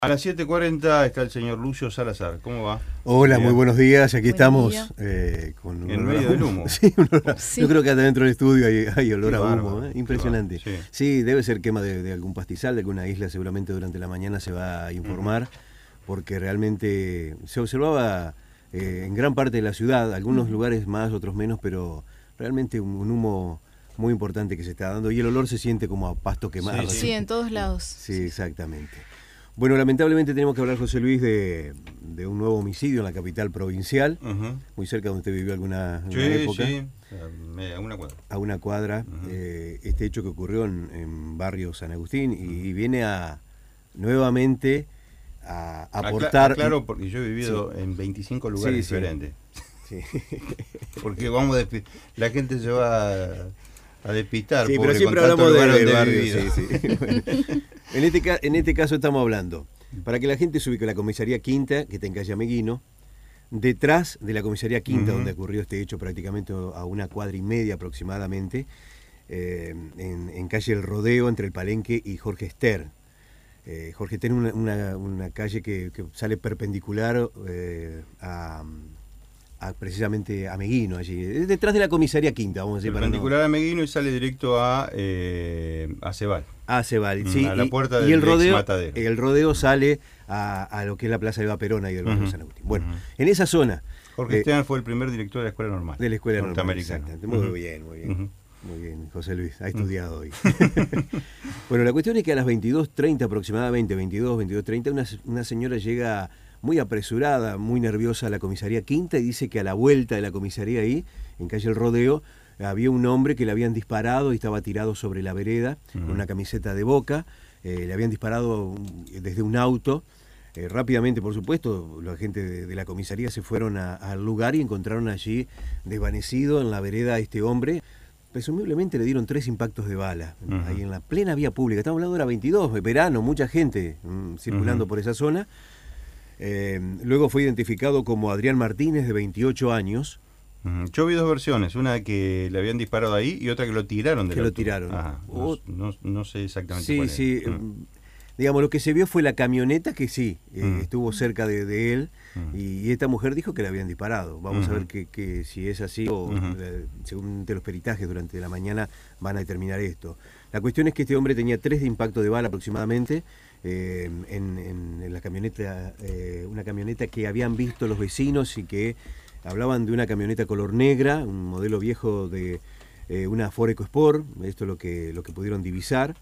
A las 7:40 está el señor Lucio Salazar. ¿Cómo va? Hola, muy buenos días. Aquí estamos con un en medio del humo. Sí, sí. Yo creo que acá dentro del estudio hay olor a humo. Impresionante. Sí, debe ser quema de algún pastizal, de alguna isla. Seguramente durante la mañana se va a informar, porque realmente se observaba en gran parte de la ciudad, algunos lugares más, otros menos, pero realmente un humo muy importante que se está dando. Y el olor se siente como a pasto quemado. Sí, en todos lados. Sí, exactamente. Bueno, lamentablemente tenemos que hablar, José Luis, de un nuevo homicidio en la capital provincial, muy cerca donde usted vivió alguna época. Sí, a una cuadra. A una cuadra. Este hecho que ocurrió en barrio San Agustín y viene nuevamente a aportar... Claro, porque yo he vivido en 25 lugares diferentes. Sí. Porque la gente se va a despistar. Sí, pero siempre hablamos del barrio. Sí. Bueno, en este caso estamos hablando, para que la gente se ubique, la comisaría Quinta, que está en calle Ameguino, detrás de la comisaría Quinta, donde ocurrió este hecho, prácticamente a una cuadra y media aproximadamente, en calle El Rodeo, entre el Palenque y Jorge Ester. Jorge Ester es una calle que sale perpendicular precisamente a Meguino, allí, detrás de la comisaría Quinta, vamos a decir. Perpendicular a Meguino y sale directo a Cebal. A Cebal, sí. A la puerta del Matadero. El rodeo sale a lo que es la Plaza de Eva Perón y del barrio San Agustín. Bueno, en esa zona... Jorge Esteban fue el primer director de la Escuela Normal. De la Escuela Normal, exactamente. Muy bien. Muy bien, José Luis, ha estudiado hoy. Bueno, la cuestión es que a las 22:30 aproximadamente, 22:30, una señora llega muy apresurada, muy nerviosa a la comisaría Quinta y dice que a la vuelta de la comisaría ahí, en calle El Rodeo, había un hombre que le habían disparado y estaba tirado sobre la vereda, con una camiseta de Boca, le habían disparado desde un auto. Rápidamente, por supuesto, la gente de la comisaría se fueron al lugar y encontraron allí desvanecido en la vereda a este hombre. Presumiblemente le dieron 3 impactos de bala, ahí en la plena vía pública. Estamos hablando de la 22, verano, mucha gente circulando por esa zona. Luego fue identificado como Adrián Martínez, de 28 años. Yo vi 2 versiones, una que le habían disparado ahí y otra que lo tiraron del auto. Lo tiraron. No sé exactamente cuál es. Sí. Digamos, lo que se vio fue la camioneta que estuvo cerca de él, y esta mujer dijo que le habían disparado. Vamos a ver que si es así o según los peritajes durante la mañana van a determinar esto. La cuestión es que este hombre tenía 3 de impacto de bala aproximadamente en la camioneta, una camioneta que habían visto los vecinos y que hablaban de una camioneta color negra, un modelo viejo de una Ford EcoSport. Esto es lo que pudieron divisar.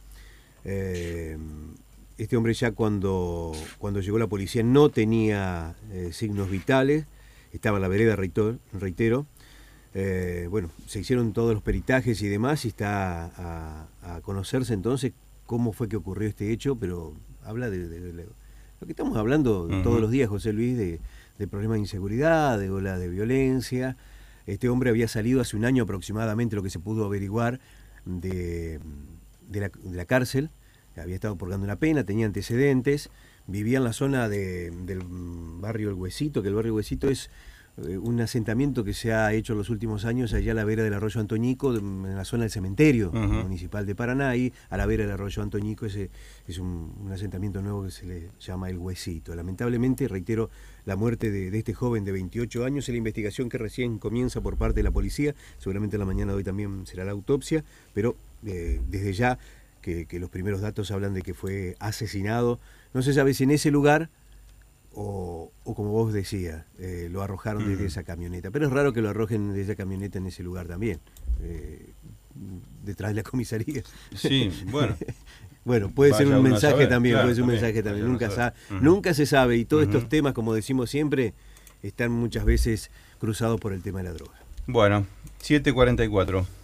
Este hombre ya cuando llegó la policía no tenía signos vitales, estaba en la vereda, reitero. Bueno, se hicieron todos los peritajes y demás, y está a conocerse entonces cómo fue que ocurrió este hecho, pero habla de lo que estamos hablando todos los días, José Luis, de problemas de inseguridad, de ola de violencia. Este hombre había salido hace un año aproximadamente, lo que se pudo averiguar, de la cárcel. Había estado purgando una pena, tenía antecedentes, vivía en la zona del barrio El Huesito, que el barrio El Huesito es un asentamiento que se ha hecho en los últimos años allá a la vera del arroyo Antoñico, en la zona del cementerio municipal de Paraná, y a la vera del arroyo Antoñico es un asentamiento nuevo que se le llama El Huesito. Lamentablemente, reitero, la muerte de este joven de 28 años, en la investigación que recién comienza por parte de la policía, seguramente en la mañana de hoy también será la autopsia, pero desde ya que los primeros datos hablan de que fue asesinado. No se sabe si en ese lugar o como vos decías, lo arrojaron desde esa camioneta. Pero es raro que lo arrojen desde esa camioneta en ese lugar también, detrás de la comisaría. Sí, bueno. Bueno, puede ser un mensaje también, claro, puede ser un mensaje también. Nunca se sabe, y todos estos temas, como decimos siempre, están muchas veces cruzados por el tema de la droga. Bueno, 7:44.